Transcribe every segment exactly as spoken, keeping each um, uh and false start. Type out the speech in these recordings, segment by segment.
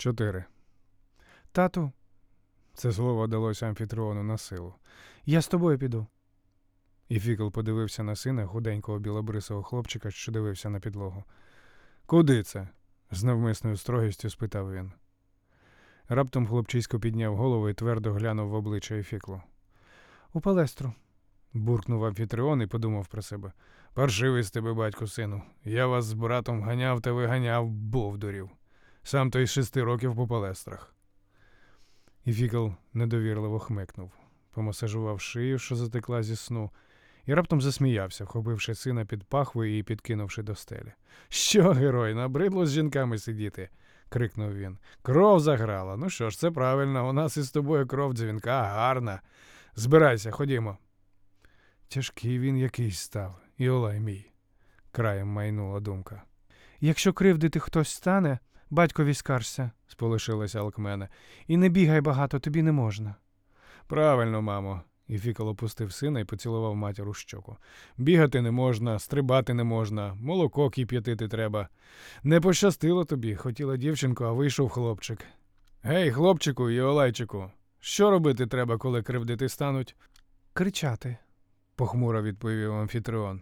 Чотири. Тату, Це слово далося Амфітріону на силу. я з тобою піду. І Фікл подивився на сина, худенького білобрисого хлопчика, що дивився на підлогу. «Куди це?» – з навмисною строгістю спитав він. Раптом хлопчисько підняв голову і твердо глянув в обличчя Ефіклу. У палестру. Буркнув Амфітріон і подумав про себе. «Паршивий з тебе, батьку, сину. Я вас з братом ганяв та виганяв, бовдурів. Сам то й шести років по палестрах». І Фікл недовірливо хмикнув, помасажував шию, що затекла зі сну, і раптом засміявся, вхопивши сина під пахви і підкинувши до стелі. «Що, герой, набридло з жінками сидіти?» – крикнув він. «Кров заграла. Ну що ж, це правильно, у нас із тобою кров дзвінка гарна. Збирайся, ходімо». Тяжкий він якийсь став, Іолай мій, краєм майнула думка. Якщо кривдити хтось стане, батькові скаржся, сполошилася Алкмена. І не бігай багато, тобі не можна. Правильно, мамо. І Фікл опустив сина і поцілував матір у щоку. Бігати не можна, стрибати не можна, молоко кип'ятити треба. Не пощастило тобі, хотіла дівчинку, а вийшов хлопчик. Гей, хлопчику, Іолайчику, що робити треба, коли кривдити стануть? Кричати, похмуро відповів Амфітріон.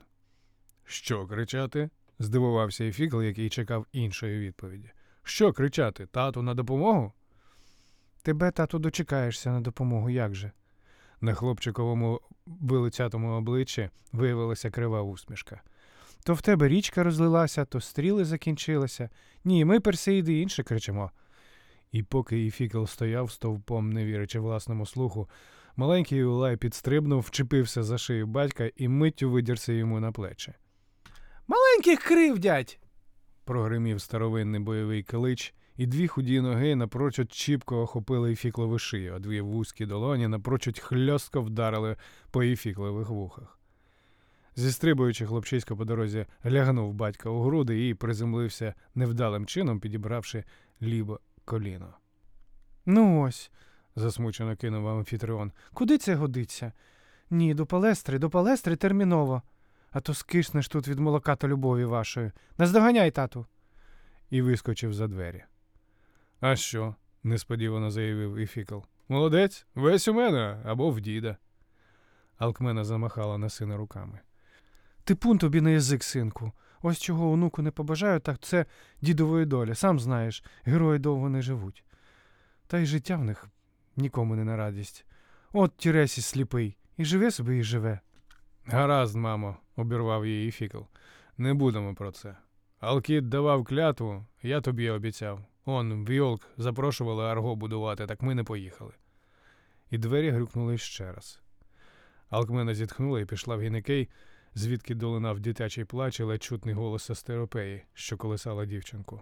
Що кричати? Здивувався і Фікл, який чекав іншої відповіді. Що кричати? Тату на допомогу? Тебе, тату, дочекаєшся на допомогу, як же? На хлопчиковому вилицятому обличчі виявилася крива усмішка. То в тебе річка розлилася, то стріли закінчилися. Ні, ми, персеїди, інше кричимо. І поки Іфікл стояв стовпом, не вірячи власному слуху, маленький Іолай підстрибнув, вчепився за шию батька і миттю видірся йому на плечі. «Маленьких кривдять!» – прогримів старовинний бойовий клич, і дві худі ноги напрочуд чіпко охопили Іфіклову шию, а дві вузькі долоні напрочуд хльостко вдарили по Іфіклових вухах. Зістрибуючи, хлопчисько по дорозі лягнув батька у груди і приземлився невдалим чином, підібравши ліве коліно. «Ну ось», – засмучено кинув Амфітріон. «Куди це годиться? Ні, до палестри, до палестри терміново. А то скиснеш тут від молока та любові вашої. Наздоганяй, тату!» І вискочив за двері. «А що?» – несподівано заявив Іфікл. «Молодець, весь у мене або в діда». Алкмена замахала на сина руками. «Типун тобі на язик, синку. Ось чого онуку не побажаю, так це дідової долі. Сам знаєш, герої довго не живуть. Та й життя в них нікому не на радість. От Тіресі сліпий. І живе собі, і живе». «Гаразд, мамо», – обірвав її Фікл. «Не будемо про це. Алкід давав клятву, я тобі обіцяв. Он, Вйолк запрошували Арго будувати, так ми не поїхали». І двері грюкнули ще раз. Алкмена зітхнула і пішла в гінекей, звідки долинав дитячий плач і ледь чутний голос Астеропеї, що колисала дівчинку.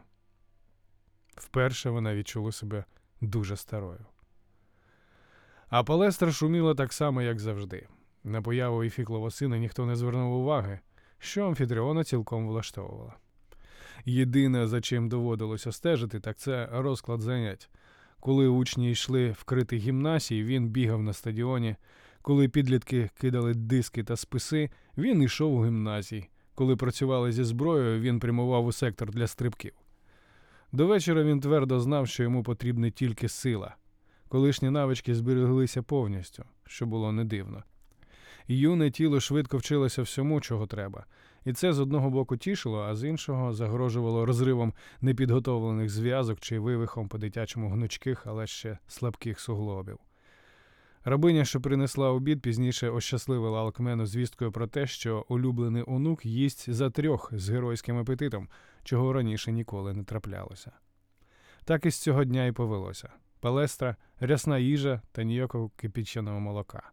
Вперше вона відчула себе дуже старою. А палестра шуміла так само, як завжди. На появу Іфіклова сина ніхто не звернув уваги, що Амфітріона цілком влаштовувала. Єдине, за чим доводилося стежити, так це розклад занять. Коли учні йшли вкрити гімнасії, він бігав на стадіоні. Коли підлітки кидали диски та списи, він йшов у гімназії. Коли працювали зі зброєю, він прямував у сектор для стрибків. До вечора він твердо знав, що йому потрібна тільки сила. Колишні навички збереглися повністю, що було не дивно. Юне тіло швидко вчилося всьому, чого треба. І це з одного боку тішило, а з іншого загрожувало розривом непідготовлених зв'язок чи вивихом по-дитячому гнучких, але ще слабких суглобів. Рабиня, що принесла обід, пізніше ощасливила Алкмену звісткою про те, що улюблений онук їсть за трьох з геройським апетитом, чого раніше ніколи не траплялося. Так і з цього дня і повелося. Палестра, рясна їжа та ніякого кипяченого молока.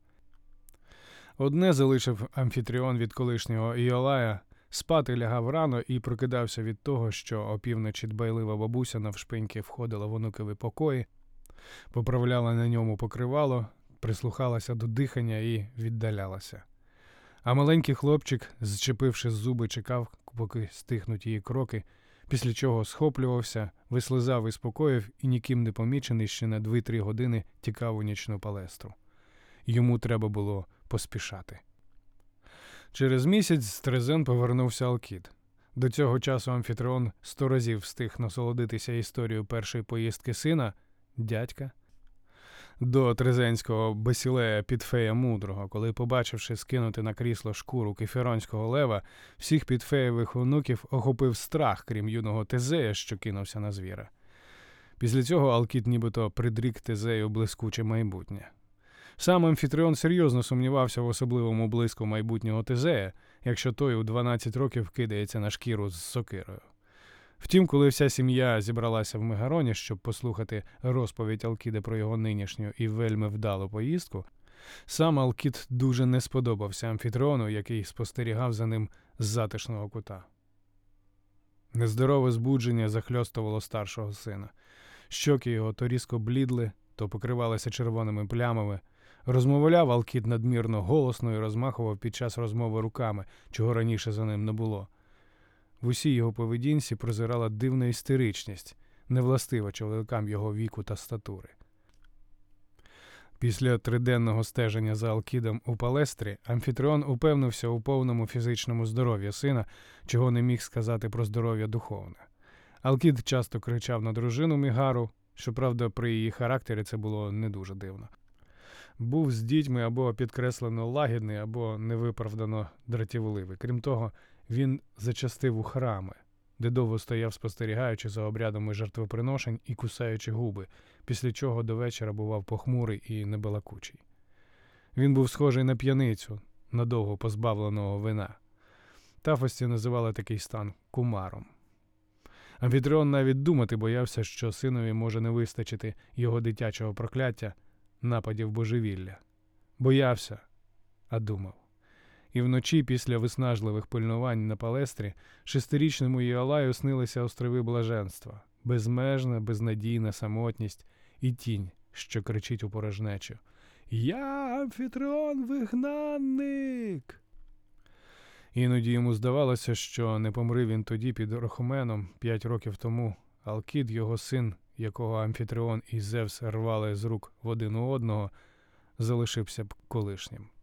Одне залишив Амфітріон від колишнього Іолая – спати лягав рано і прокидався від того, що опівночі дбайлива бабуся навшпиньки входила в онукові покої, поправляла на ньому покривало, прислухалася до дихання і віддалялася. А маленький хлопчик, зчепивши зуби, чекав, поки стихнуть її кроки, після чого схоплювався, вислизав із покоїв і ніким не помічений ще на дві-три години тікав у нічну палестру. Йому треба було поспішати. Через місяць з Трезен повернувся Алкід. До цього часу Амфітреон сто разів встиг насолодитися історією першої поїздки сина, дядька, до трезенського Басілея Підфея Мудрого, коли, побачивши скинути на крісло шкуру кефіронського лева, всіх Підфеєвих онуків охопив страх, крім юного Тезея, що кинувся на звіра. Після цього Алкід нібито придрік Тезею блискуче майбутнє. Сам Амфітреон серйозно сумнівався в особливому блиску майбутнього Тезея, якщо той у дванадцять років кидається на шкіру з сокирою. Втім, коли вся сім'я зібралася в Мегароні, щоб послухати розповідь Алкіда про його нинішню і вельми вдалу поїздку, сам Алкід дуже не сподобався Амфітреону, який спостерігав за ним з затишного кута. Нездорове збудження захльостувало старшого сина. Щоки його то різко блідли, то покривалися червоними плямами. Розмовляв Алкід надмірно голосно і розмахував під час розмови руками, чого раніше за ним не було. В усій його поведінці прозирала дивна істеричність, невластива чоловікам його віку та статури. Після триденного стеження за Алкідом у Палестрі Амфітреон упевнився у повному фізичному здоров'ї сина, чого не міг сказати про здоров'я духовне. Алкід часто кричав на дружину Мігару, щоправда, при її характері це було не дуже дивно. Був з дітьми або підкреслено лагідний, або невиправдано дратівливий. Крім того, він зачастив у храми, де довго стояв, спостерігаючи за обрядами жертвоприношень і кусаючи губи, після чого до вечора бував похмурий і небалакучий. Він був схожий на п'яницю, надовго позбавленого вина. Тафості називали такий стан кумаром. Амфітреон навіть думати боявся, що синові може не вистачити його дитячого прокляття, нападів божевілля. Боявся, а думав. І вночі, після виснажливих пильнувань на Палестрі, шестирічному Єолаю снилися острови блаженства, безмежна, безнадійна самотність і тінь, що кричить у порожнечу: «Я Амфітреон вигнанник!» Іноді йому здавалося, що не помри він тоді під Рохоменом п'ять років тому, Алкід, його син, якого Амфітреон і Зевс рвали з рук в один у одного, залишився б колишнім.